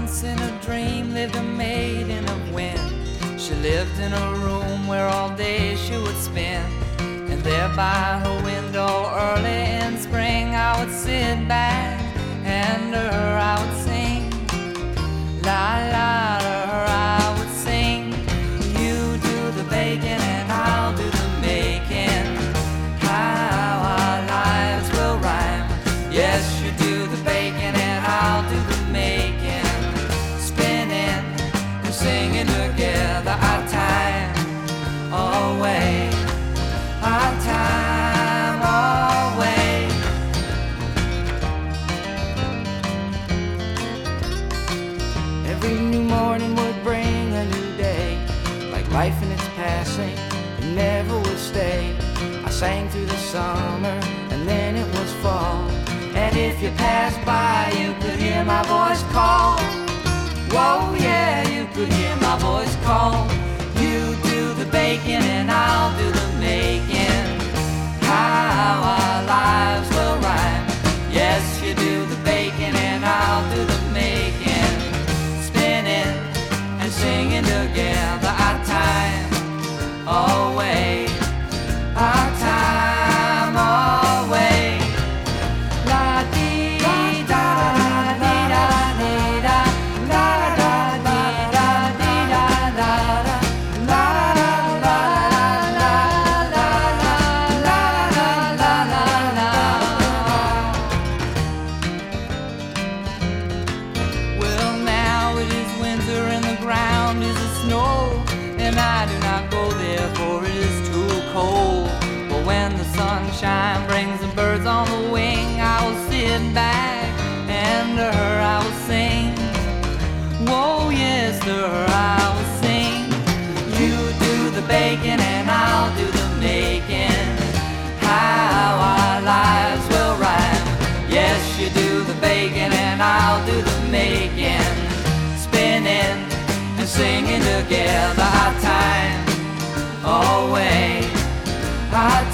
Once in a dream lived a maiden of wind. She lived in a room where all day she would spend. And there by her window early in spring I would sit back and to her I would sing. La la, to her I would sing. You do the baking and I'll do the making. How our lives will rhyme. Yes, you do the baking and I'll do the making. Spinning and singing together our time away. Our time away. Every new morning would bring a new day. Like life in its passing, it never would stay. I sang through the summer and then it was fall. And if you passed by you could hear my voice call. Whoa, yeah, you could hear my voice call. You do the baking and I'll do the making. How our lives will rhyme. Yes, you do the baking and I'll do the making. Spinning and singing together our time away. Our time away. La dee da dee da dee da. La da dee da dee da da da. La la la la la la la la la. Well, now it is winter and the ground is a snow, and I do not go there for it is too cold. But when the sunshine brings the birds on the wing, I will sit back and to her I will sing. Whoa, yes, to her I will sing. You do the baking and I'll do the making. How our lives will rhyme. Yes, you do the baking and I'll do the making. Spinning and singing together our time away. Our